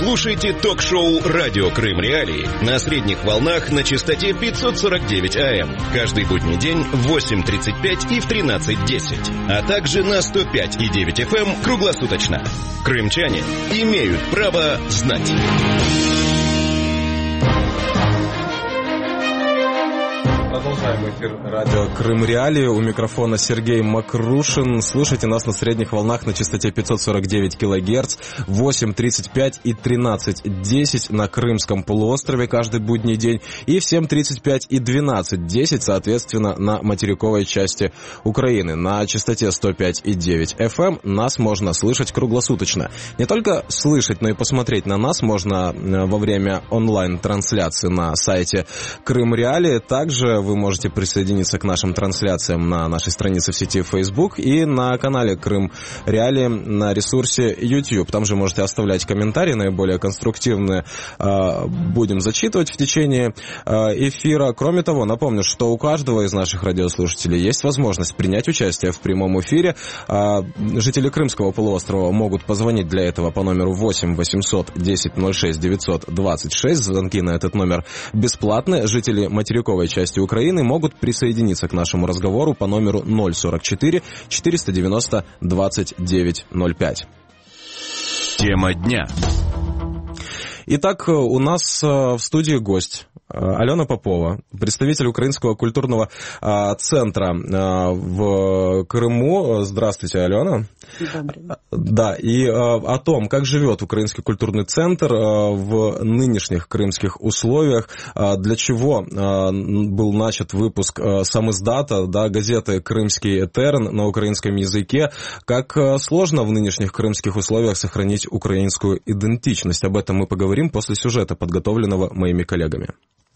Слушайте ток-шоу «Радио Крым Реалии» на средних волнах на частоте 549 АМ. Каждый будний день в 8:35 и в 13:10. А также на 105,9 FM круглосуточно. Крымчане имеют право знать. Продолжаем эфир радио Крым Реалии. У микрофона Сергей Макрушин. Слушайте нас на средних волнах на частоте 549 кГц, 8:35 и 13:10 на Крымском полуострове каждый будний день и в 7:35 и 12:10, соответственно, на материковой части Украины. На частоте 105,9 FM нас можно слышать круглосуточно. Не только слышать, но и посмотреть на нас можно во время онлайн-трансляции на сайте Крым Реалии. Также вы можете присоединиться к нашим трансляциям на нашей странице в сети Facebook и на канале Крым Реалии на ресурсе YouTube. Там же можете оставлять комментарии, наиболее конструктивные будем зачитывать в течение эфира. Кроме того, напомню, что у каждого из наших радиослушателей есть возможность принять участие в прямом эфире. Жители Крымского полуострова могут позвонить для этого по номеру 8 800 10 06 926. Звонки на этот номер бесплатны. Жители материковой части Украины могут присоединиться к нашему разговору по номеру 044 490 2905. Тема дня. Итак, у нас в студии гость Алена Попова, представитель Украинского культурного центра в Крыму. Здравствуйте, Алена. Добрый. Да, и о том, как живет Украинский культурный центр в нынешних крымских условиях, для чего был начат выпуск самиздата, да, газеты «Крымский Терен» на украинском языке, как сложно в нынешних крымских условиях сохранить украинскую идентичность. Об этом мы поговорим после сюжета, подготовленного моими коллегами.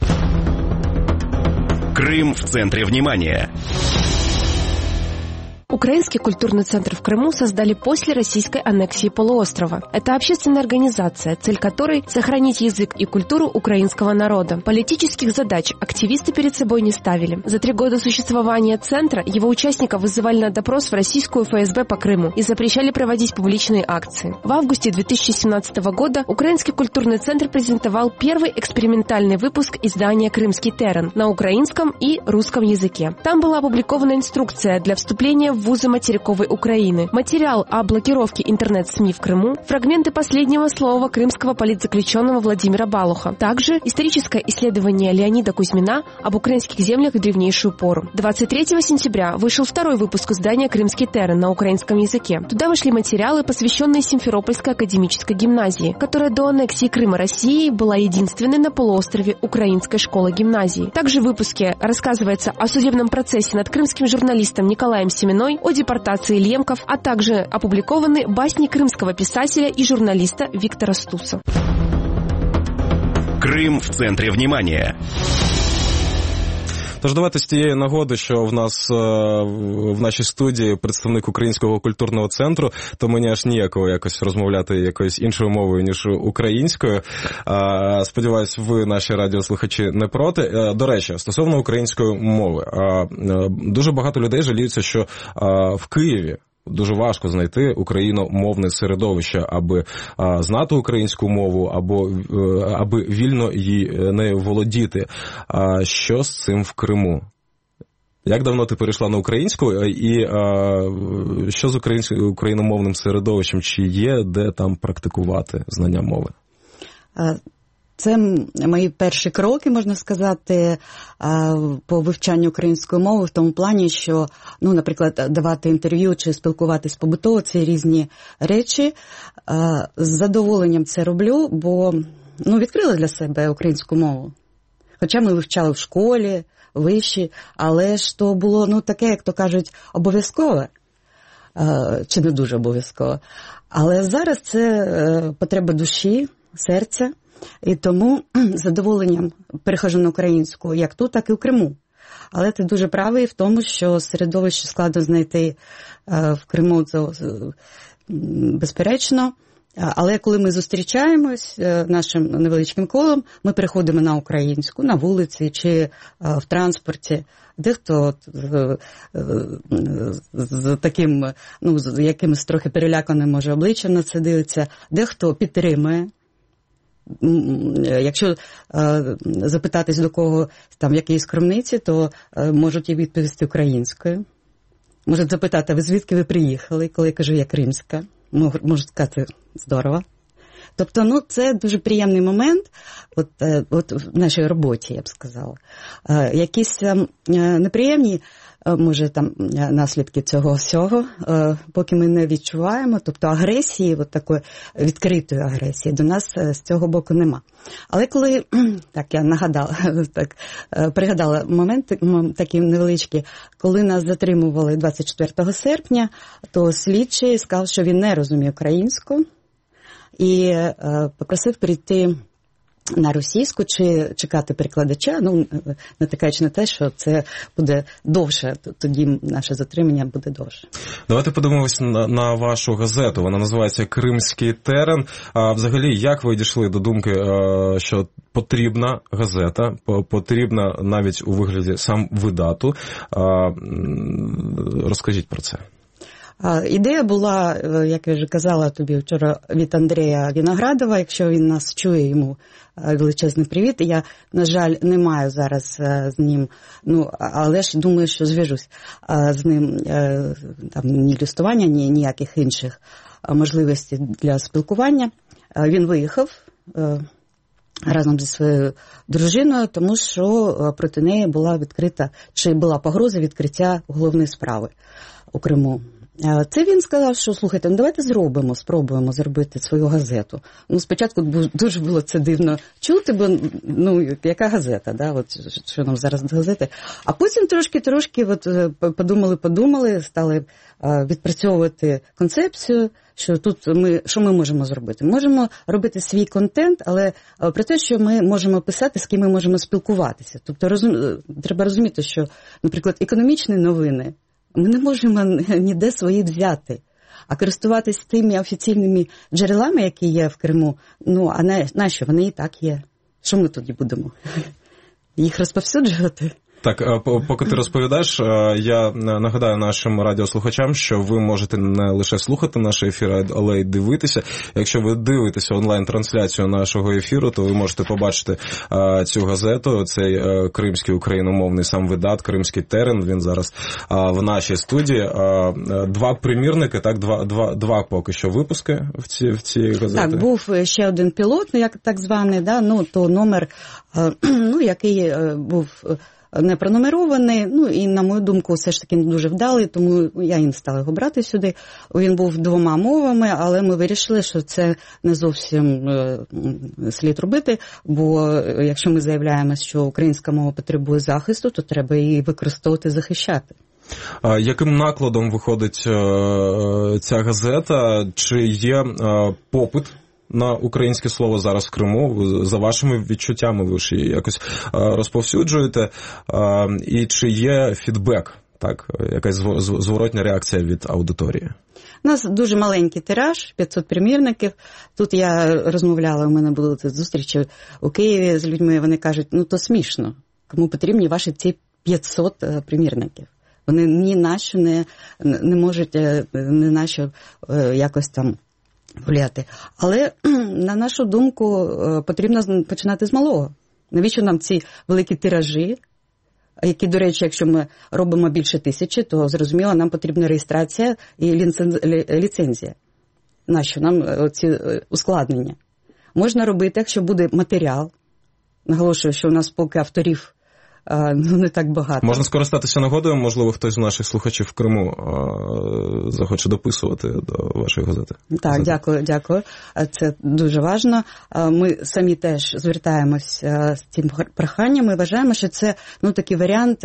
Крым в центре внимания. Украинский культурный центр в Крыму создали после российской аннексии полуострова. Это общественная организация, цель которой – сохранить язык и культуру украинского народа. Политических задач активисты перед собой не ставили. За 3 года существования центра его участников вызывали на допрос в российскую ФСБ по Крыму и запрещали проводить публичные акции. В августе 2017 года Украинский культурный центр презентовал первый экспериментальный выпуск издания «Крымский Терен» на украинском и русском языке. Там была опубликована инструкция для вступления в вузы материковой Украины, материал о блокировке интернет-СМИ в Крыму, фрагменты последнего слова крымского политзаключенного Владимира Балуха. Также историческое исследование Леонида Кузьмина об украинских землях в древнейшую пору. 23 сентября вышел второй выпуск издания «Крымский Терен» на украинском языке. Туда вошли материалы, посвященные Симферопольской академической гимназии, которая до аннексии Крыма России была единственной на полуострове украинской школы-гимназии. Также в выпуске рассказывается о судебном процессе над крымским журналистом Николаем Семеной, о депортации лемков, а также опубликованы басни крымского писателя и журналиста Виктора Стуса. Крым в центре внимания. Тож давайте з тієї нагоди, що в нас в нашій студії представник Українського культурного центру, то мені аж ніяково якось розмовляти якоюсь іншою мовою, ніж українською. Сподіваюсь, ви, наші радіослухачі, не проти. До речі, стосовно української мови. Дуже багато людей жаліються, що в Києві дуже важко знайти україномовне середовище, аби знати українську мову, аби вільно нею володіти. Що з цим в Криму? Як давно ти перейшла на українську і що з україномовним середовищем? Чи є де там практикувати знання мови? Це мої перші кроки, можна сказати, по вивчанню української мови в тому плані, що, наприклад, давати інтерв'ю чи спілкуватись побутово – це різні речі. З задоволенням це роблю, бо відкрила для себе українську мову. Хоча ми вивчали в школі, вищі, але ж то було, таке, як то кажуть, обов'язкове, чи не дуже обов'язкове. Але зараз це потреба душі, серця. І тому з задоволенням перехожу на українську як тут, так і в Криму. Але ти дуже правий в тому, що середовище складно знайти в Криму, це безперечно. Але коли ми зустрічаємось нашим невеличким колом, ми переходимо на українську, на вулиці чи в транспорті. Дехто з таким, з якимось трохи переляканим, може, обличчям на це дивиться, дехто підтримує. якщо запитатись до кого там в якійсь крамниці, то можуть і відповісти українською. Можуть запитати, ви звідки ви приїхали? Коли я кажу, я кримська. Можуть сказати, здорово. Тобто, це дуже приємний момент от в нашій роботі, я б сказала. Якісь неприємні, може, там наслідки цього всього, поки ми не відчуваємо, тобто агресії, от такої відкритої агресії, до нас з цього боку нема. Але коли, так я нагадала, так, пригадала момент такі невеличкі, коли нас затримували 24 серпня, то слідчий сказав, що він не розуміє українську, і попросив прийти на російську чи чекати перекладача, натякаючи на те, що це буде довше, тоді наше затримання буде довше. Давайте подивимося на вашу газету. Вона називається «Кримський терен». А взагалі, як ви дійшли до думки, що потрібна газета, потрібна навіть у вигляді сам видату? Розкажіть про це. Ідея була, як я вже казала тобі вчора, від Андрія Віноградова. Якщо він нас чує, йому величезний привіт. Я, на жаль, не маю зараз з ним, але ж думаю, що зв'яжусь з ним, там, ні листування, ні ніяких інших можливостей для спілкування. Він виїхав разом зі своєю дружиною, тому що проти неї була відкрита, чи була погроза відкриття уголовної справи у Криму. Це він сказав, що, слухайте, давайте спробуємо зробити свою газету. Спочатку дуже було це дивно чути, бо, яка газета, да, от, що нам зараз газети. А потім трошки подумали, стали відпрацьовувати концепцію, що тут що ми можемо зробити? Можемо робити свій контент, але про те, що ми можемо писати, з ким ми можемо спілкуватися. Тобто треба розуміти, що, наприклад, економічні новини ми не можемо ніде свої взяти, а користуватись тими офіційними джерелами, які є в Криму, а нащо? Вони і так є. Що ми тоді будемо? Їх розповсюджувати? Так, поки ти розповідаєш, я нагадаю нашим радіослухачам, що ви можете не лише слухати наші ефіри, але й дивитися. Якщо ви дивитеся онлайн-трансляцію нашого ефіру, то ви можете побачити цю газету, цей кримський україномовний сам видат, «Кримський терен», він зараз в нашій студії. Два примірники, так, два поки що випуски в цій газеті. Так, був ще один пілотний, як так званий, да, то номер, який був не пронумерований, і, на мою думку, все ж таки не дуже вдалий, тому я і не стала його брати сюди. Він був 2 мовами, але ми вирішили, що це не зовсім слід робити, бо якщо ми заявляємо, що українська мова потребує захисту, то треба її використовувати, захищати. Яким накладом виходить ця газета? Чи є попит на українське слово зараз в Криму? За вашими відчуттями, ви ж її якось розповсюджуєте. І чи є фідбек, так, якась зворотня реакція від аудиторії? У нас дуже маленький тираж, 500 примірників. Тут я розмовляла, у мене були зустрічі у Києві з людьми, вони кажуть, то смішно, кому потрібні ваші ці 500 примірників. Вони ні на що не можуть, ні на що якось там гуляти. Але, на нашу думку, потрібно починати з малого. Навіщо нам ці великі тиражі, які, до речі, якщо ми робимо більше 1000, то, зрозуміло, нам потрібна реєстрація і ліцензія. Нащо нам ці ускладнення? Можна робити, якщо буде матеріал. Наголошую, що у нас поки авторів не так багато. Можна скористатися нагодою, можливо, хтось з наших слухачів в Криму захоче дописувати до вашої газети. Так, дякую. Це дуже важливо. Ми самі теж звертаємося з цим проханням. Ми вважаємо, що це такий варіант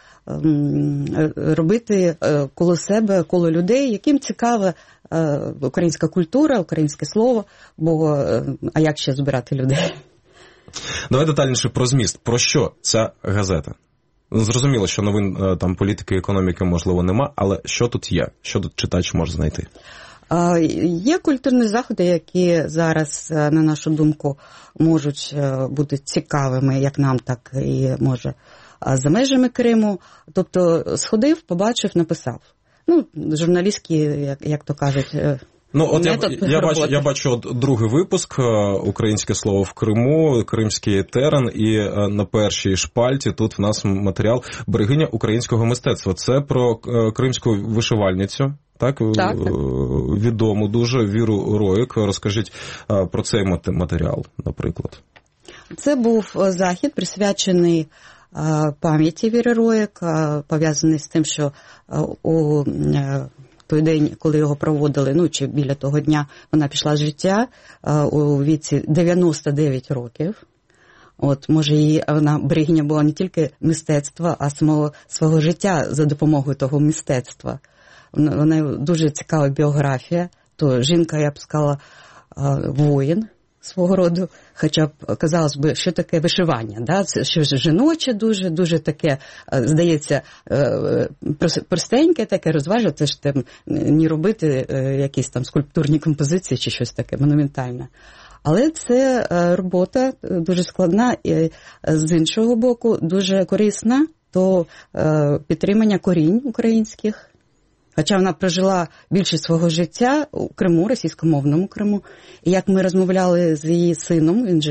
робити коло себе, коло людей, яким цікава українська культура, українське слово, а як ще збирати людей? Давай детальніше про зміст. Про що ця газета? Зрозуміло, що новин там політики, економіки, можливо, нема, але що тут є? Що тут читач може знайти? Є культурні заходи, які зараз, на нашу думку, можуть бути цікавими, як нам, так і, може, за межами Криму. Тобто, сходив, побачив, написав. Журналістські, як то кажуть, Ну, от я бачу другий випуск «Українське слово в Криму», «Кримський терен», і на першій шпальті тут в нас матеріал «Берегиня українського мистецтва». Це про кримську вишивальницю, так? Відому дуже, Віру Роїк. Розкажіть про цей матеріал, наприклад. Це був захід, присвячений пам'яті Віри Роїк, пов'язаний з тим, що у той день, коли його проводили, чи біля того дня, вона пішла з життя у віці 99 років. От, може, вона берегиня була не тільки мистецтва, а свого життя за допомогою того мистецтва. Вона дуже цікава біографія. То жінка, я б сказала, воїн свого роду, хоча б, казалось би, що таке вишивання, да? Це щось жіноче дуже, дуже таке, здається, простеньке таке, розважне, це ж там не робити якісь там скульптурні композиції чи щось таке монументальне. Але це робота дуже складна і, з іншого боку, дуже корисна, то підтримання корінь українських. Хоча вона прожила більшість свого життя у Криму, російськомовному Криму. І як ми розмовляли з її сином, він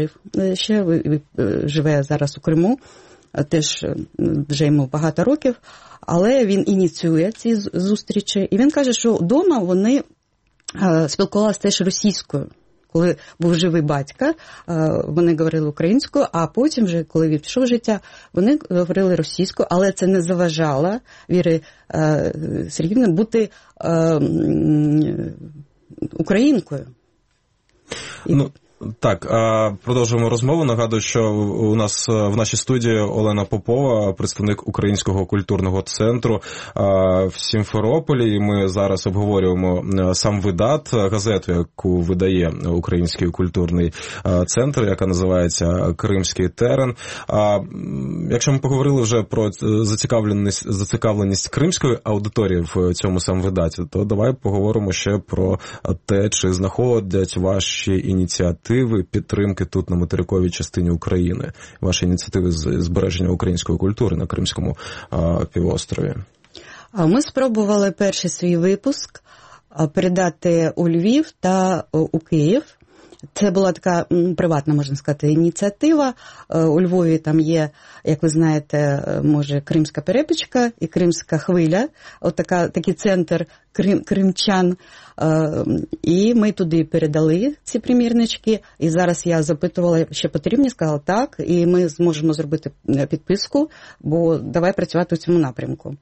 живе зараз у Криму, теж вже йому багато років, але він ініціює ці зустрічі. І він каже, що вдома вони спілкувалися теж російською. Коли був живий батько, вони говорили українською, а потім, вже, коли він пішов в життя, вони говорили російською, але це не заважало Вірі Сергіївні бути українкою. Так, продовжуємо розмову. Нагадую, що у нас в нашій студії Олена Попова, представник Українського культурного центру в Сімферополі. І ми зараз обговорюємо сам видат, газету, яку видає Український культурний центр, яка називається «Кримський терен». Якщо ми поговорили вже про зацікавленість кримської аудиторії в цьому сам видаті, то давай поговоримо ще про те, чи знаходять ваші ініціативи, підтримки тут на материковій частині України, ваші ініціативи з збереження української культури на Кримському півострові? Ми спробували перший свій випуск передати у Львів та у Київ. Це була така приватна, можна сказати, ініціатива. У Львові там є, як ви знаєте, може, Кримська перепічка і Кримська хвиля. Такий центр кримчан. І ми туди передали ці примірнички. І зараз я запитувала, що потрібно, сказала так, і ми зможемо зробити підписку, бо давай працювати у цьому напрямку.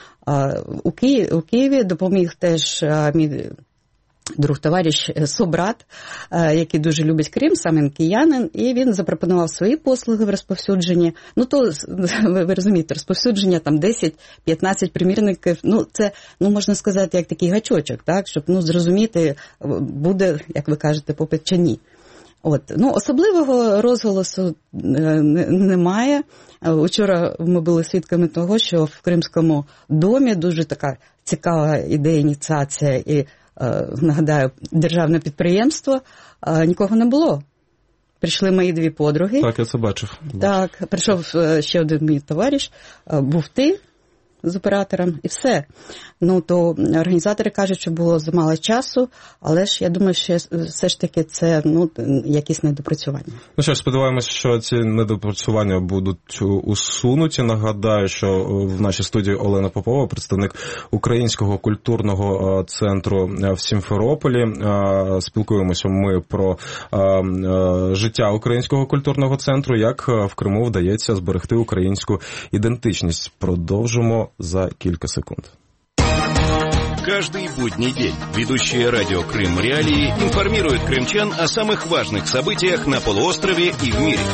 У Києві допоміг теж мій друг, товариш, собрат, який дуже любить Крим, сам він киянин, і він запропонував свої послуги в розповсюдженні. То, ви розумієте, розповсюдження там 10-15 примірників, це, можна сказати, як такий гачочок, так, щоб, зрозуміти, буде, як ви кажете, попит чи ні. Особливого розголосу немає. Вчора ми були свідками того, що в Кримському домі дуже така цікава ідея, ініціація і, нагадаю, державне підприємство, нікого не було. Прийшли мої дві подруги. Так, я це бачив. Так, прийшов ще один мій товариш, був ти з оператором, і все. То організатори кажуть, що було замало часу, але ж я думаю, що все ж таки це якісь недопрацювання. Що ж, сподіваємося, що ці недопрацювання будуть усунуті. Нагадаю, що в нашій студії Олена Попова, представник Українського культурного центру в Сімферополі. Спілкуємося ми про життя Українського культурного центру, як в Криму вдається зберегти українську ідентичність. Продовжимо за кілька секунд. Каждый будний день ведущие радио «Крым Реалии» информируют крымчан о самых важных событиях на полуострове и в мире.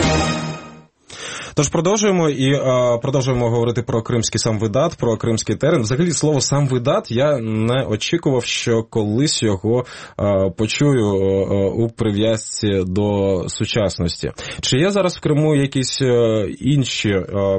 Тож продовжуємо говорити про кримський самвидат, про кримський терен. Взагалі, слово самвидат я не очікував, що колись його почую у прив'язці до сучасності. Чи є зараз в Криму якісь інші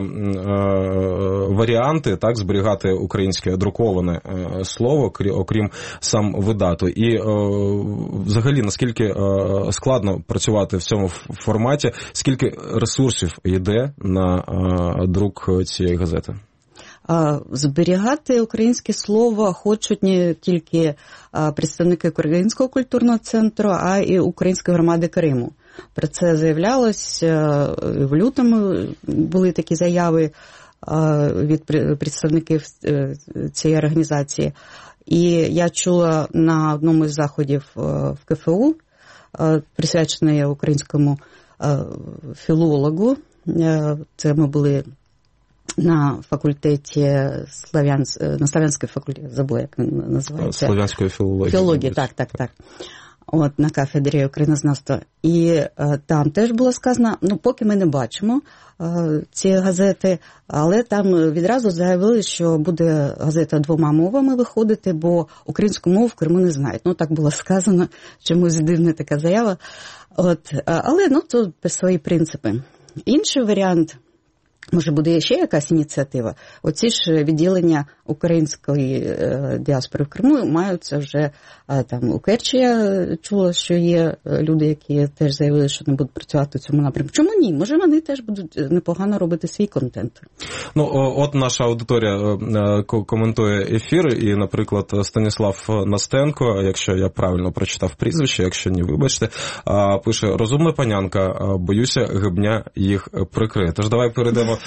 варіанти, так, зберігати українське друковане слово, окрім самвидату? І взагалі, наскільки складно працювати в цьому форматі, скільки ресурсів йде на друк цієї газети? Зберігати українське слово хочуть не тільки представники Українського культурного центру, а й української громади Криму. Про це заявлялось, в лютому були такі заяви від представників цієї організації. І я чула на одному із заходів в КФУ, присвячений українському філологу, це ми були на факультеті на Славянський факультет, забула, як він називається. Славянської філології. Філології, так. От, на кафедрі українознавства. І там теж було сказано, поки ми не бачимо ці газети, але там відразу заявили, що буде газета 2 мовами виходити, бо українську мову в Криму не знають. Так було сказано, чомусь дивна така заява. От, але, то свої принципи. Інший варіант, може буде ще якась ініціатива, оці ж відділення української діаспори в Криму маються вже там у Керчі, я чула, що є люди, які теж заявили, що не будуть працювати в цьому напрямку. Чому ні? Може вони теж будуть непогано робити свій контент. От наша аудиторія коментує ефір, і, наприклад, Станіслав Настенко, якщо я правильно прочитав прізвище, якщо ні, вибачте, пише: розумна панянка, боюся гибня їх прикриє. Тож давай перейдемо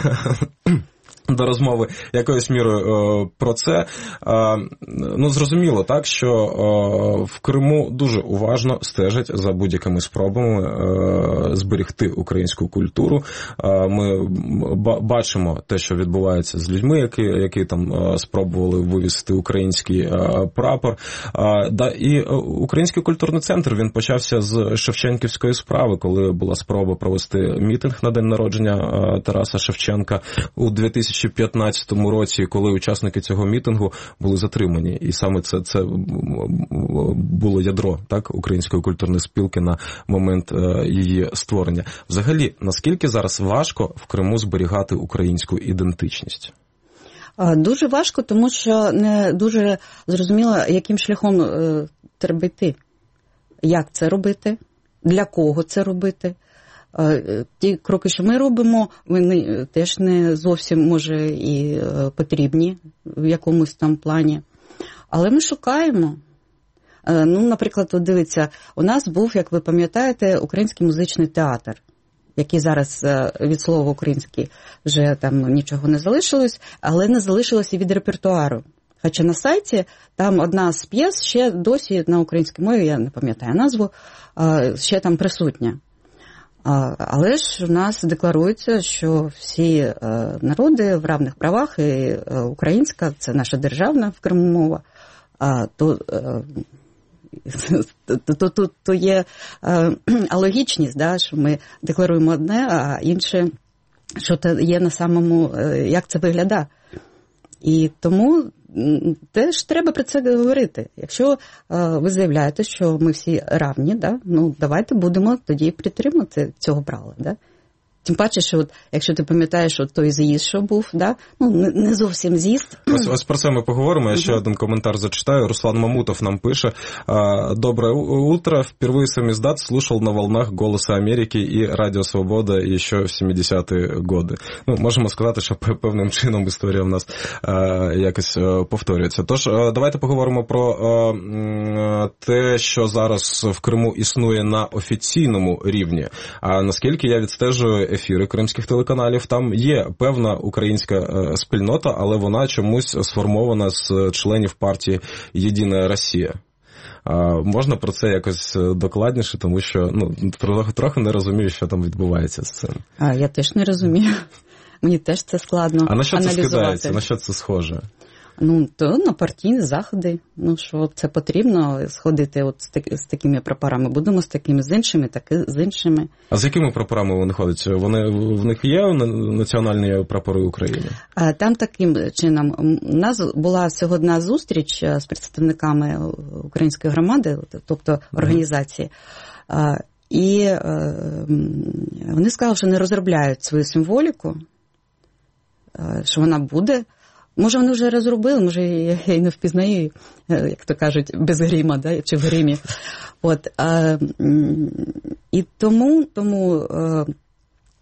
до розмови якоюсь мірою про це. Зрозуміло, так, що в Криму дуже уважно стежать за будь-якими спробами зберегти українську культуру. Ми бачимо те, що відбувається з людьми, які там спробували вивісити український прапор. І Український культурний центр, він почався з Шевченківської справи, коли була спроба провести мітинг на день народження Тараса Шевченка у 2015 році, коли учасники цього мітингу були затримані. І саме це було ядро, так, Української культурної спілки на момент її створення. Взагалі, наскільки зараз важко в Криму зберігати українську ідентичність? Дуже важко, тому що не дуже зрозуміло, яким шляхом треба йти. Як це робити? Для кого це робити? Ті кроки, що ми робимо, вони теж не зовсім, може, і потрібні в якомусь там плані. Але ми шукаємо. Наприклад, дивіться, у нас був, як ви пам'ятаєте, Український музичний театр, який зараз від слова український вже там нічого не залишилось, але не залишилось і від репертуару. Хоча на сайті там одна з п'єс ще досі на українській мові, я не пам'ятаю назву, ще там присутня. Але ж у нас декларується, що всі народи в равних правах, і українська – це наша державна в Криму мова, то є алогічність, да, що ми декларуємо одне, а інше, що є на самому, як це виглядає. І тому теж треба про це говорити. Якщо ви заявляєте, що ми всі равні, да, давайте будемо тоді підтримувати цього правила. Да? Тим паче, що якщо ти пам'ятаєш, той з'їзд, що був, да? Не зовсім з'їзд. Ось про це ми поговоримо. Я ще один коментар зачитаю. Руслан Мамутов нам пише: «Доброе утро. Впервые самиздат слушал на волнах «Голоса Америки» і «Радіо Свобода» ще в 70-ті годи». Можемо сказати, що певним чином історія в нас якось повторюється. Тож, давайте поговоримо про те, що зараз в Криму існує на офіційному рівні. А наскільки я відстежую ефіри кримських телеканалів, там є певна українська спільнота, але вона чомусь сформована з членів партії «Єдина Росія». Можна про це якось докладніше, тому що трохи не розумію, що там відбувається з цим. Я теж не розумію. Мені теж це складно аналізувати. А на що це скидається? На що це схоже? То на партійні заходи. Що це потрібно сходити от з такими прапорами. Будемо з такими, з іншими, так і з іншими. А з якими прапорами вони ходять? В них є національні прапори України? Там таким чином. У нас була всього одна зустріч з представниками української громади, тобто організації. І вони сказали, що не розробляють свою символіку, що вона буде. Може, вони вже розробили, може, я і не впізнаю, як то кажуть, без гріма, да, чи в гримі. І тому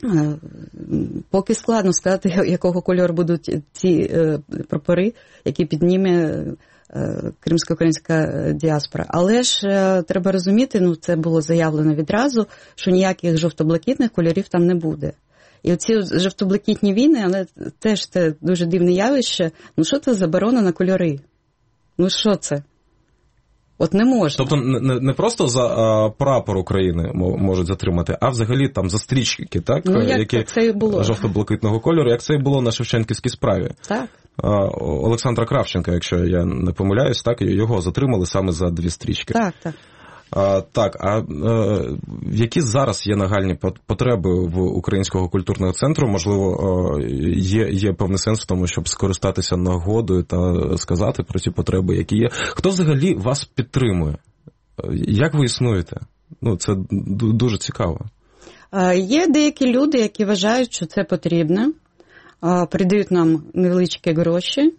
Поки складно сказати, якого кольору будуть ці прапори, які підніме кримсько-українська діаспора. Але ж треба розуміти, це було заявлено відразу, що ніяких жовто-блакитних кольорів там не буде. І оці жовто-блакитні війни, але теж це дуже дивне явище. Що це заборона на кольори? Що це? От не можна. Тобто не просто за прапор України можуть затримати, а взагалі там за стрічки, так? Які це і було. Жовто-блакитного кольору, як це і було на Шевченківській справі. Так. Олександра Кравченка, якщо я не помиляюсь, так, його затримали саме за 2 стрічки. Так. Так, які зараз є нагальні потреби в Українського культурного центру? Можливо, є певний сенс в тому, щоб скористатися нагодою та сказати про ті потреби, які є. Хто взагалі вас підтримує? Як ви існуєте? Це дуже цікаво. Є деякі люди, які вважають, що це потрібно. Придають нам невеличкі гроші.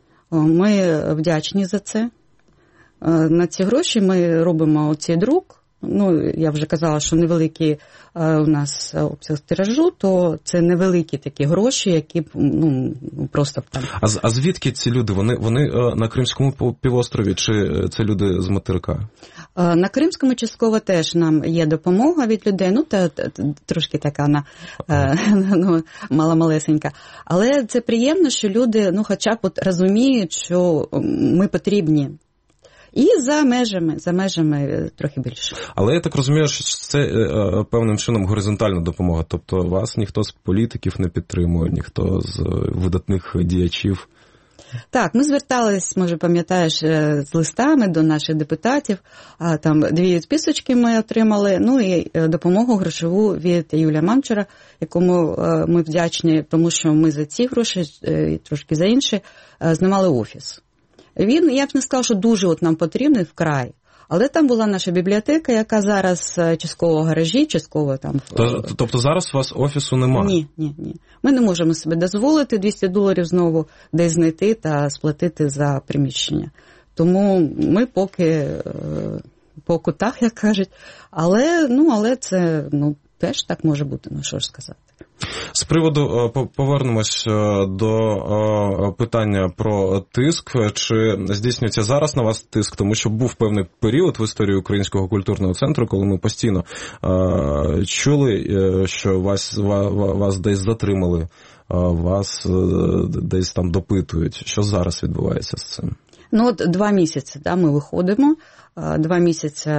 Ми вдячні за це. На ці гроші ми робимо оцей друк. Я вже казала, що невеликий у нас обсяг тиражу, то це невеликі такі гроші, які просто там. А звідки ці люди? Вони на Кримському півострові, чи це люди з материка? На Кримському частково теж нам є допомога від людей, трошки така малесенька. Але це приємно, що люди, хоча б розуміють, що ми потрібні. І за межами трохи більше. Але я так розумію, що це певним чином горизонтальна допомога. Тобто вас ніхто з політиків не підтримує, ніхто з видатних діячів. Так, ми звертались, може пам'ятаєш, з листами до наших депутатів. Там 2 відписочки ми отримали, і допомогу грошову від Юлія Мамчура, якому ми вдячні, тому що ми за ці гроші і трошки за інші знімали офіс. Він, я б не сказав, що дуже нам потрібний вкрай, але там була наша бібліотека, яка зараз частково в гаражі, частково там. Тобто зараз у вас офісу немає? Ні. Ми не можемо собі дозволити $200 знову десь знайти та сплатити за приміщення. Тому ми поки по кутах, як кажуть, але це теж так може бути, що ж сказати. З приводу, повернемось до питання про тиск. Чи здійснюється зараз на вас тиск? Тому що був певний період в історії Українського культурного центру, коли ми постійно чули, що вас десь затримали, вас десь там допитують. Що зараз відбувається з цим? 2 місяці ми виходимо, 2 місяці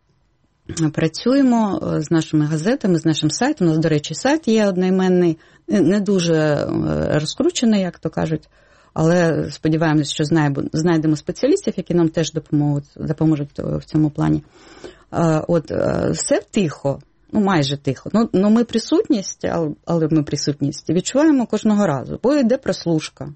працюємо з нашими газетами, з нашим сайтом. У нас, до речі, сайт є одноіменний, не дуже розкручений, як то кажуть, але сподіваємося, що знайдемо спеціалістів, які нам теж допоможуть в цьому плані. Все тихо, майже тихо. Ми присутність, але ми присутність відчуваємо кожного разу, бо йде прослушка.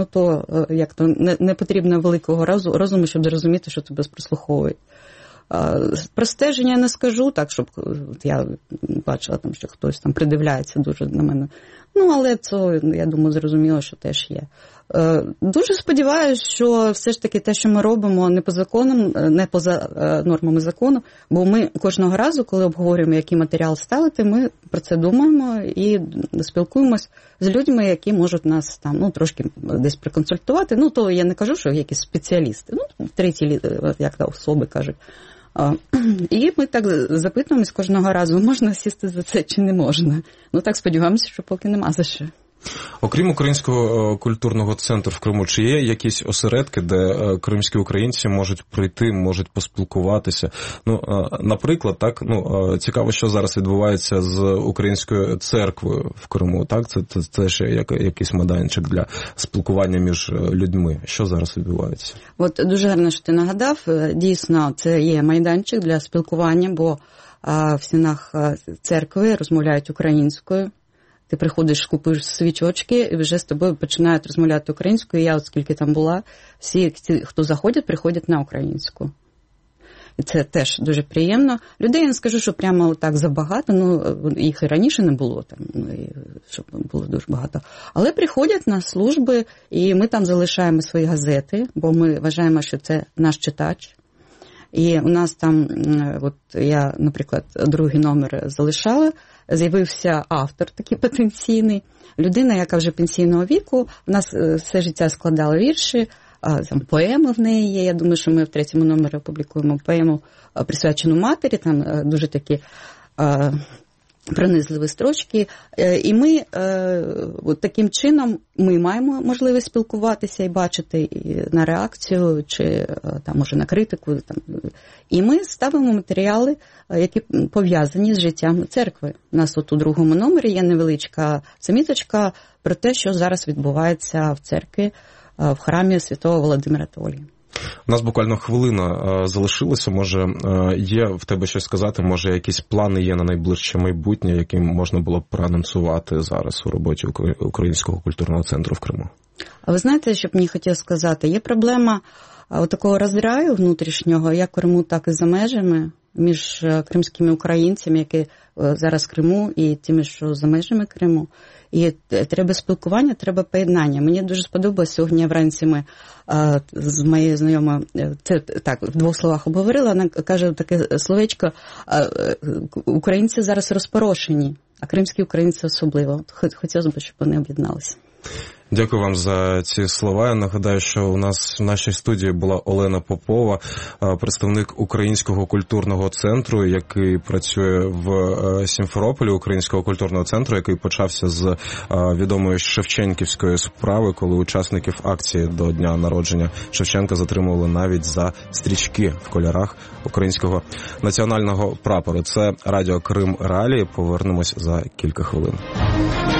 Не потрібно великого розуму, щоб зрозуміти, що тебе прослуховують. Про стеження не скажу, так, щоб я бачила, що хтось там придивляється дуже на мене. Але це, я думаю, зрозуміло, що теж є. Дуже сподіваюся, що все ж таки те, що ми робимо, не по законам, не поза нормами закону, бо ми кожного разу, коли обговорюємо, який матеріал ставити, ми про це думаємо і спілкуємось з людьми, які можуть нас там, трошки десь проконсультувати. То я не кажу, що якісь спеціалісти, треті, як особи кажуть. І ми так запитуємось кожного разу, можна сісти за це чи не можна. Так сподіваємося, що поки нема за що. Окрім Українського культурного центру в Криму, чи є якісь осередки, де кримські українці можуть прийти, можуть поспілкуватися? Наприклад, так, цікаво, що зараз відбувається з Українською церквою в Криму, так? Це теж якийсь майданчик для спілкування між людьми. Що зараз відбувається? Дуже гарно, що ти нагадав. Дійсно, це є майданчик для спілкування, бо в стінах церкви розмовляють українською. Ти приходиш, купуєш свічочки, і вже з тобою починають розмовляти українською. Я, скільки там була, всі, хто заходять, приходять на українську. І це теж дуже приємно. Людей я не скажу, що прямо так забагато, їх і раніше не було, щоб було дуже багато. Але приходять на служби, і ми там залишаємо свої газети, бо ми вважаємо, що це наш читач. І у нас там, от я, наприклад, другий номер залишала, з'явився автор такий потенційний, людина, яка вже пенсійного віку, у нас все життя складала вірші, там поеми в неї є, я думаю, що ми в третьому номері опублікуємо поему, присвячену матері, там дуже такі пронизливі строчки, і ми от таким чином ми маємо можливість спілкуватися і бачити на реакцію, чи там, може, на критику. Там. І ми ставимо матеріали, які пов'язані з життям церкви. У нас от у другому номері є невеличка заміточка про те, що зараз відбувається в церкві, в храмі Святого Володимира Толії. У нас буквально хвилина залишилася. Може, є в тебе щось сказати? Може, якісь плани є на найближче майбутнє, яким можна було б проанонсувати зараз у роботі Українського культурного центру в Криму? А ви знаєте, що б мені хотів сказати? Є проблема такого роздраю внутрішнього, як в Криму, так і за межами, між кримськими українцями, які зараз в Криму, і тими, що за межами Криму. І треба спілкування, треба поєднання. Мені дуже сподобалось, сьогодні вранці ми з моєю знайомою, це так, в двох словах обговорила, вона каже таке словечко, українці зараз розпорошені, а кримські українці особливо. Хотілося б, щоб вони об'єдналися. Дякую вам за ці слова. Я нагадаю, що у нас в нашій студії була Олена Попова, представник Українського культурного центру, який працює в Сімферополі, Українського культурного центру, який почався з відомої Шевченківської справи, коли учасників акції до дня народження Шевченка затримували навіть за стрічки в кольорах українського національного прапору. Це Радіо Крим Реалії. Повернемось за кілька хвилин.